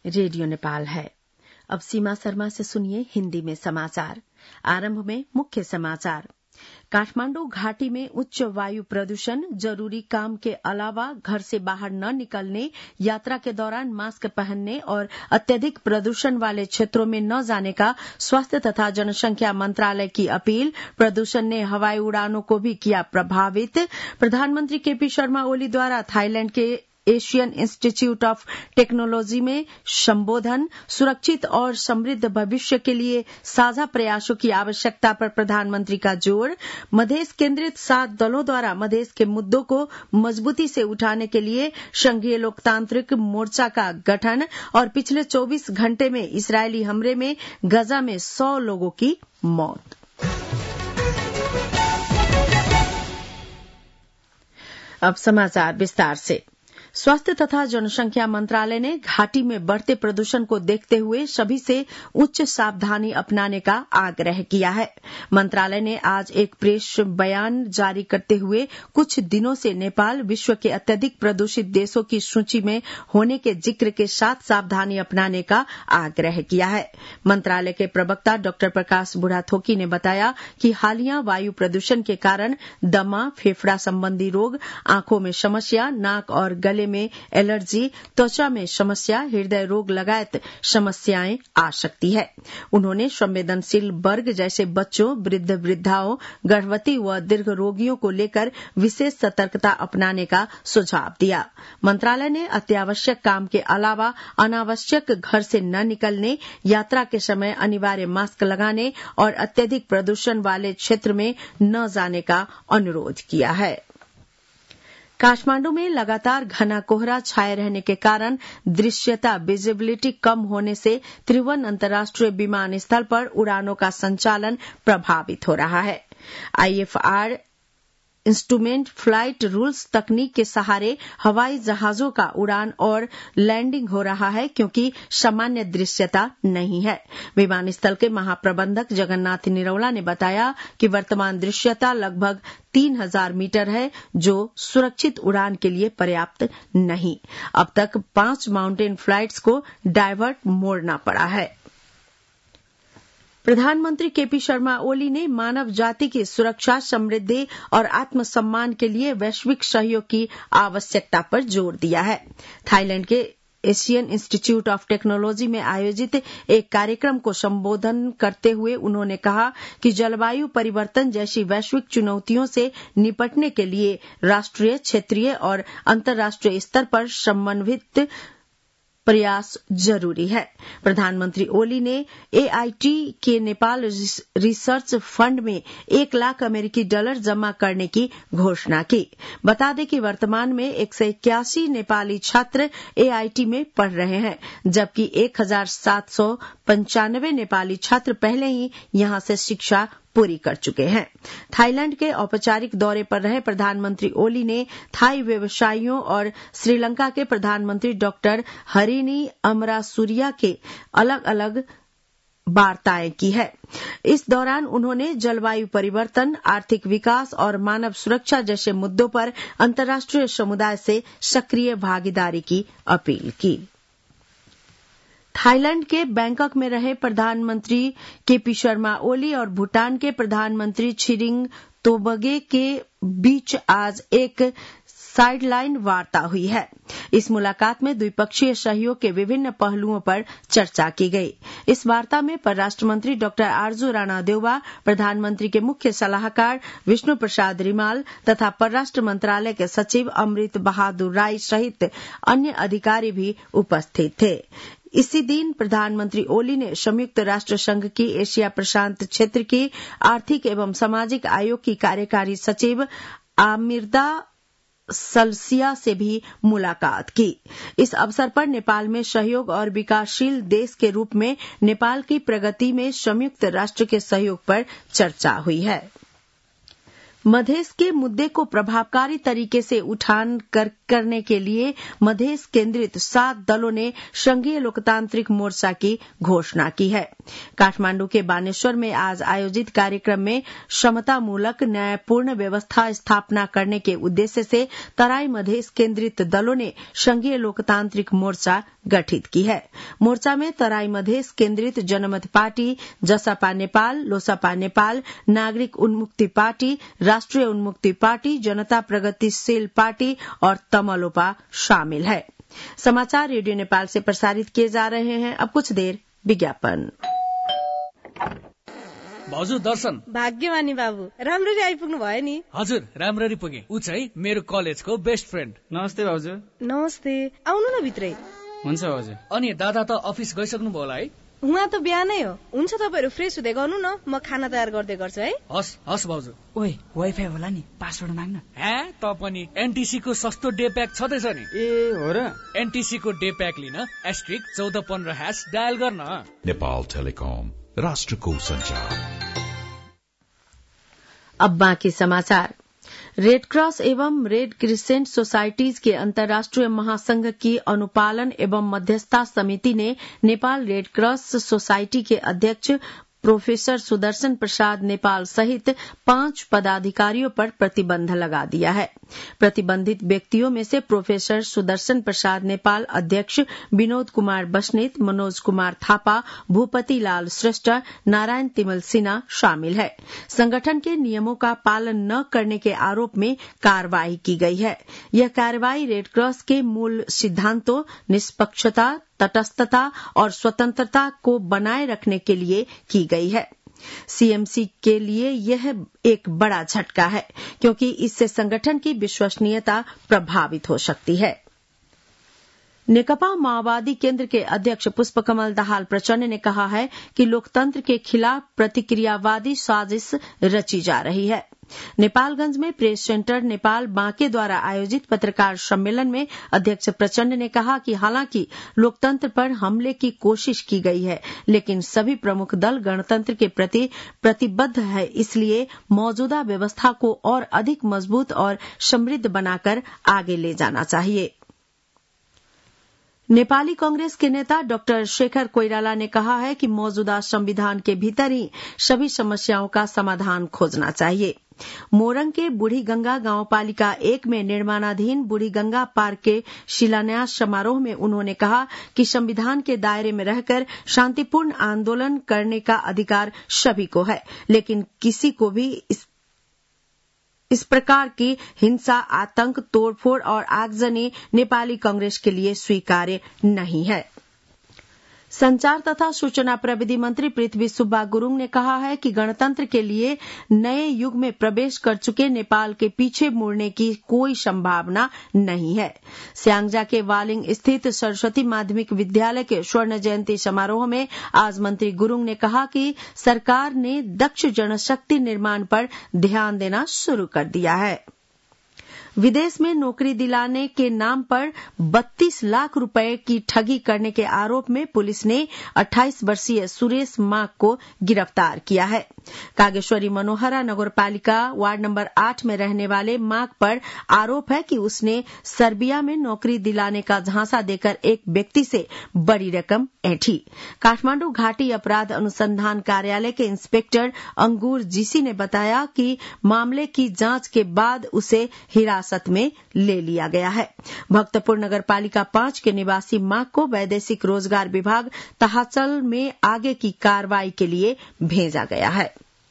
Radio Nepal है। अब सीमा शर्मा से सुनिए हिन्दी में समाचार। आरंभ में मुख्य समाचार। काठमांडू घाटी में उच्च वायु प्रदूषण, जरूरी काम के अलावा घर से बाहर न निकलने, यात्रा के दौरान मास्क पहनने और अत्यधिक प्रदूषण वाले क्षेत्रों में न जाने का स्वास्थ्य तथा जनसंख्या मंत्रालय की अपील। प्रदूषण ने हवाई उड़ानों को भी किया प्रभावित। प्रधानमंत्री केपी शर्मा ओली द्वारा थाईलैंड के एशियन इंस्टीट्यूट ऑफ टेक्नोलॉजी में संबोधन। सुरक्षित और समृद्ध भविष्य के लिए साझा प्रयासों की आवश्यकता पर प्रधानमंत्री का जोर। मधेश केंद्रित 7 दलों द्वारा मधेश के मुद्दों को मजबूती से उठाने के लिए संघीय लोकतांत्रिक मोर्चा का गठन। और पिछले 24 घंटे में इस्राएली हमले में गजा में 100 लोगों की मौत। अब समाचार विस्तार से। स्वास्थ्य तथा जनसंख्या मंत्रालय ने घाटी में बढ़ते प्रदूषण को देखते हुए सभी से उच्च सावधानी अपनाने का आग्रह किया है। मंत्रालय ने आज एक प्रेस बयान जारी करते हुए कुछ दिनों से नेपाल विश्व के अत्यधिक प्रदूषित देशों की सूची में होने के जिक्र के साथ सावधानी अपनाने का आग्रह किया है। मंत्रालय के प्रवक्ता डॉ प्रकाश बुढ़ाथोकी ने बताया कि हालिया वायु प्रदूषण के कारण दमा, फेफड़ा संबंधी रोग, आंखों में समस्या, नाक और गले में एलर्जी, त्वचा में समस्या, हृदय रोग लगायत समस्याएं आ सकती है। उन्होंने संवेदनशील वर्ग जैसे बच्चों, वृद्ध वृद्धाओं, गर्भवती व दीर्घ रोगियों को लेकर विशेष सतर्कता अपनाने का सुझाव दिया। मंत्रालय ने अत्यावश्यक काम के अलावा अनावश्यक घर से न निकलने, यात्रा के समय अनिवार्य मास्क लगाने और अत्यधिक प्रदूषण वाले क्षेत्र में न जाने का अनुरोध किया है। काठमांडू में लगातार घना कोहरा छाये रहने के कारण दृश्यता विजिबिलिटी कम होने से त्रिभुवन अंतर्राष्ट्रीय विमानस्थल पर उड़ानों का संचालन प्रभावित हो रहा है। IFR इंस्ट्रूमेंट फ्लाइट रूल्स तकनीक के सहारे हवाई जहाजों का उड़ान और लैंडिंग हो रहा है क्योंकि सामान्य दृश्यता नहीं है। विमानस्थल के महाप्रबंधक जगन्नाथ निरौला ने बताया कि वर्तमान दृश्यता लगभग 3000 मीटर है, जो सुरक्षित उड़ान के लिए पर्याप्त नहीं। अब तक 5 माउंटेन फ्लाइट्स को डायवर्ट मोड़ना पड़ा है। प्रधानमंत्री केपी शर्मा ओली ने मानव जाति की सुरक्षा, समृद्धि और आत्मसम्मान के लिए वैश्विक सहयोग की आवश्यकता पर जोर दिया है। थाईलैंड के एशियन इंस्टीट्यूट ऑफ टेक्नोलॉजी में आयोजित एक कार्यक्रम को संबोधन करते हुए उन्होंने कहा कि जलवायु परिवर्तन जैसी वैश्विक चुनौतियों से निपटने के लिए राष्ट्रीय, क्षेत्रीय और अंतर्राष्ट्रीय स्तर पर समन्वित प्रयास जरूरी है। प्रधानमंत्री ओली ने AIT के नेपाल रिसर्च फंड में $1 लाख अमेरिकी जमा करने की घोषणा की। बता दें कि वर्तमान में 181 नेपाली छात्र AIT में पढ़ रहे हैं, जबकि 1795 नेपाली छात्र पहले ही यहां से शिक्षा पूरी कर चुके हैं। थाईलैंड के औपचारिक दौरे पर रहे प्रधानमंत्री ओली ने थाई व्यवसायियों और श्रीलंका के प्रधानमंत्री डॉक्टर हरिनी अमरासुरिया के अलग अलग वार्ताएं की है। इस दौरान उन्होंने जलवायु परिवर्तन, आर्थिक विकास और मानव सुरक्षा जैसे मुद्दों पर अंतर्राष्ट्रीय समुदाय से सक्रिय भागीदारी की अपील की। थाईलैंड के बैंकॉक में रहे प्रधानमंत्री केपी शर्मा ओली और भूटान के प्रधानमंत्री छिरिंग तोबगे के बीच आज एक साइडलाइन वार्ता हुई है। इस मुलाकात में द्विपक्षीय सहयोग के विभिन्न पहलुओं पर चर्चा की गई। इस वार्ता में परराष्ट्र मंत्री डॉक्टर आरजू राणा देउवा, प्रधानमंत्री के मुख्य सलाहकार विष्णु प्रसाद रिमाल तथा परराष्ट्र मंत्रालय के सचिव अमृत बहादुर राय सहित अन्य अधिकारी भी उपस्थित थे। इसी दिन प्रधानमंत्री ओली ने संयुक्त राष्ट्र संघ की एशिया प्रशांत क्षेत्र की आर्थिक एवं सामाजिक आयोग की कार्यकारी सचिव आमिर्दा सलसिया से भी मुलाकात की। इस अवसर पर नेपाल में सहयोग और विकासशील देश के रूप में नेपाल की प्रगति में संयुक्त राष्ट्र के सहयोग पर चर्चा हुई है। मधेश के मुद्दे को प्रभावकारी तरीके से उठान करने के लिए मधेश केंद्रित 7 दलों ने संघीय लोकतांत्रिक मोर्चा की घोषणा की है। काठमांडू के बानेश्वर में आज आयोजित कार्यक्रम में समतामूलक न्यायपूर्ण व्यवस्था स्थापना करने के उद्देश्य से तराई मधेश केंद्रित दलों ने संघीय लोकतांत्रिक मोर्चा गठित की है। मोर्चा में तराई मधेश केंद्रित जनमत पार्टी, जसपा नेपाल, लोसपा नेपाल, नागरिक उन्मुक्ति पार्टी, राष्ट्रीय उन्मुक्ति पार्टी, जनता प्रगतिशील पार्टी और तमलोपा शामिल है। समाचार रेडियो नेपाल से प्रसारित किए जा रहे हैं। अब कुछ देर विज्ञापन। भाउजू दर्शन। भाग्यमानी बाबु, राम्ररी आइपुग्नु भयो नि। हजुर, राम्ररी पुगे। ऊ चाहिँ मेरो कलेजको बेस्ट फ्रेन्ड। नमस्ते भाउजू। नमस्ते, आउनु न भित्रै। हुन्छ भाउजू। अनि दादा त अफिस गइसक्नु भयो होला है? उहाँ त बिहानै हो। हुन्छ, तपाईहरु फ्रेस हुँदै गर्नु न, म खाना तयार गर्दै गर्छु है। हस् हस् भाउजू। ओइ, वाइफाई होला नि, पासवर्ड माग्न। हे, त पनि एनटीसी को सस्तो डे प्याक छदैछ नि। ए हो र? एनटीसी को डे प्याक लिन *1415# डायल गर्न। नेपाल टेलिकम, राष्ट्रको संचार। अब बाकी समाचार। रेड क्रॉस एवं रेड क्रिसेंट सोसाइटीज के अंतर्राष्ट्रीय महासंघ की अनुपालन एवं मध्यस्थता समिति ने नेपाल रेड क्रॉस सोसाइटी के अध्यक्ष प्रोफेसर सुदर्शन प्रसाद नेपाल सहित 5 पदाधिकारियों पर प्रतिबंध लगा दिया है। प्रतिबंधित व्यक्तियों में से प्रोफेसर सुदर्शन प्रसाद नेपाल अध्यक्ष, विनोद कुमार बस्नेत, मनोज कुमार थापा, भूपति लाल श्रेष्ठ, नारायण तिमल सिन्हा शामिल है। संगठन के नियमों का पालन न करने के आरोप में कार्रवाई की गई है। यह कार्रवाई रेडक्रॉस के मूल सिद्धांतों, निष्पक्षता, तटस्थता और स्वतंत्रता को बनाए रखने के लिए की गई है। सीएमसी के लिए यह एक बड़ा झटका है, क्योंकि इससे संगठन की विश्वसनीयता प्रभावित हो सकती है। नेकपा माओवादी केंद्र के अध्यक्ष पुष्पकमल दाहाल प्रचंड ने कहा है कि लोकतंत्र के खिलाफ प्रतिक्रियावादी साजिश रची जा रही है। नेपालगंज में प्रेस सेंटर नेपाल बांके द्वारा आयोजित पत्रकार सम्मेलन में अध्यक्ष प्रचंड ने कहा कि हालांकि लोकतंत्र पर हमले की कोशिश की गई है, लेकिन सभी प्रमुख दल गणतंत्र के प्रति प्रतिबद्ध है, इसलिए मौजूदा व्यवस्था को और अधिक मजबूत और समृद्ध बनाकर आगे ले जाना चाहिए। नेपाली कांग्रेस के नेता डॉक्टर शेखर कोइराला ने कहा है कि मौजूदा संविधान के भीतर ही सभी समस्याओं का समाधान खोजना चाहिए। मोरंग के बूढ़ी गंगा गांवपालिका 1 में निर्माणाधीन बूढ़ी गंगा पार्क के शिलान्यास समारोह में उन्होंने कहा कि संविधान के दायरे में रहकर शांतिपूर्ण आंदोलन करने का अधिकार सभी को है, लेकिन किसी को भी इस प्रकार की हिंसा, आतंक, तोड़फोड़ और आगजनी नेपाली कांग्रेस के लिए स्वीकार्य नहीं है। संचार तथा सूचना प्रविधि मंत्री पृथ्वी सुब्बा गुरूङ ने कहा है कि गणतंत्र के लिए नए युग में प्रवेश कर चुके नेपाल के पीछे मुड़ने की कोई संभावना नहीं है। स्याङ्जा के वालिङ स्थित सरस्वती माध्यमिक विद्यालय के स्वर्ण जयंती समारोह में आज मंत्री गुरूङ ने कहा कि सरकार ने दक्ष जनशक्ति निर्माण पर ध्यान देना शुरू कर दिया है। विदेश में नौकरी दिलाने के नाम पर 32 लाख रुपए की ठगी करने के आरोप में पुलिस ने 28 वर्षीय सुरेश माग को गिरफ्तार किया है। कागेश्वरी मनोहरा नगरपालिका वार्ड नंबर 8 में रहने वाले माग पर आरोप है कि उसने सर्बिया में नौकरी दिलाने का झांसा देकर एक व्यक्ति से बड़ी रकम ऐंठी। काठमांडू घाटी अपराध अनुसंधान कार्यालय के इंस्पेक्टर अंगूर जीसी ने बताया कि मामले की जांच के बाद उसे हिरासत में ले लिया गया है। भक्तपुर नगरपालिका 5 के निवासी माग को वैदेशिक रोजगार विभाग तहाचल में आगे की कार्रवाई के लिए भेजा गया है।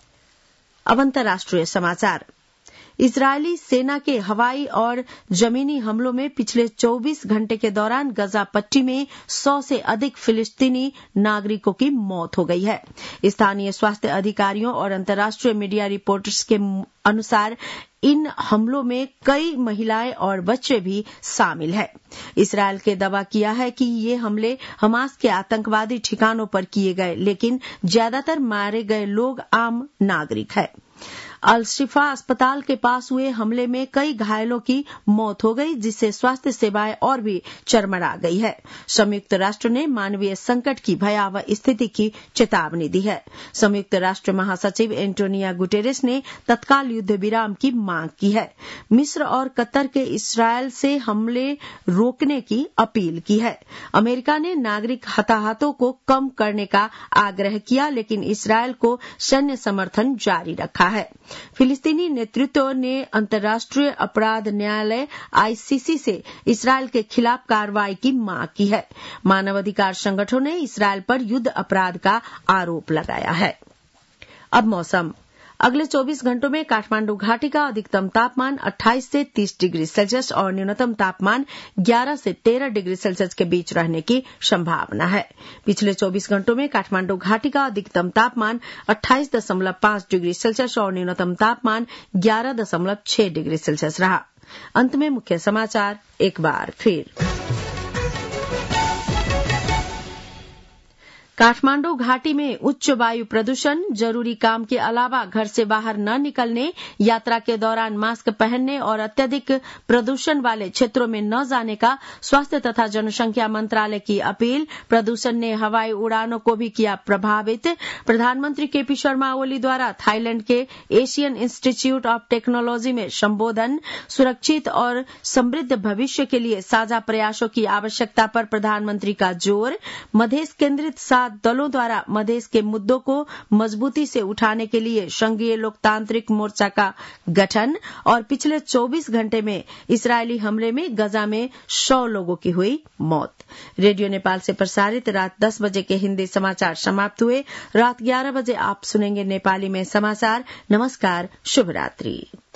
अब अंतर्राष्ट्रीय समाचार। इजरायली सेना के हवाई और जमीनी हमलों में पिछले 24 घंटे के दौरान गजा पट्टी में 100 से अधिक फिलिस्तीनी नागरिकों की मौत हो गई है। स्थानीय स्वास्थ्य अधिकारियों और अंतर्राष्ट्रीय मीडिया रिपोर्ट्स के अनुसार इन हमलों में कई महिलाएं और बच्चे भी शामिल हैं। इसराइल के दावा किया है कि ये हमले हमास के आतंकवादी ठिकानों पर किए गए, लेकिन ज्यादातर मारे गए लोग आम नागरिक हैं। अल शिफा अस्पताल के पास हुए हमले में कई घायलों की मौत हो गई, जिससे स्वास्थ्य सेवाएं और भी चरमरा गई है। संयुक्त राष्ट्र ने मानवीय संकट की भयावह स्थिति की चेतावनी दी है। संयुक्त राष्ट्र महासचिव एंटोनियो गुटेरेस ने तत्काल युद्ध विराम की मांग की है। मिस्र और कतर के इसराइल से हमले रोकने की अपील की है। अमेरिका ने नागरिक हताहतों को कम करने का आग्रह किया, लेकिन इसराइल को सैन्य समर्थन जारी रखा है। फिलिस्तीनी नेतृत्व ने अंतर्राष्ट्रीय अपराध न्यायालय आईसीसी से इसराइल के खिलाफ कार्रवाई की मांग की है। मानवाधिकार संगठनों ने इसराइल पर युद्ध अपराध का आरोप लगाया है। अब मौसम। अगले 24 घंटों में काठमांडू घाटी का अधिकतम तापमान 28 से 30 डिग्री सेल्सियस और न्यूनतम तापमान 11 से 13 डिग्री सेल्सियस के बीच रहने की संभावना है। पिछले 24 घंटों में काठमांडू घाटी का अधिकतम तापमान 28.5 डिग्री सेल्सियस और न्यूनतम तापमान 11.6 डिग्री सेल्सियस रहा। अंत में मुख्य समाचार एक बार फिर। काठमांडू घाटी में उच्च वायु प्रदूषण, जरूरी काम के अलावा घर से बाहर न निकलने, यात्रा के दौरान मास्क पहनने और अत्यधिक प्रदूषण वाले क्षेत्रों में न जाने का स्वास्थ्य तथा जनसंख्या मंत्रालय की अपील। प्रदूषण ने हवाई उड़ानों को भी किया प्रभावित। प्रधानमंत्री केपी शर्मा ओली द्वारा थाईलैंड के एशियन इंस्टीट्यूट ऑफ टेक्नोलॉजी में संबोधन। सुरक्षित और समृद्ध भविष्य के लिए साझा प्रयासों की आवश्यकता पर प्रधानमंत्री का जोर। मधेश केंद्रित दलों द्वारा मधेश के मुद्दों को मजबूती से उठाने के लिए संघीय लोकतांत्रिक मोर्चा का गठन। और पिछले 24 घंटे में इस्राएली हमले में गजा में 100 लोगों की हुई मौत। रेडियो नेपाल से प्रसारित रात 10 बजे के हिंदी समाचार समाप्त हुए। रात 11 बजे आप सुनेंगे नेपाली में समाचार। नमस्कार, शुभ रात्रि।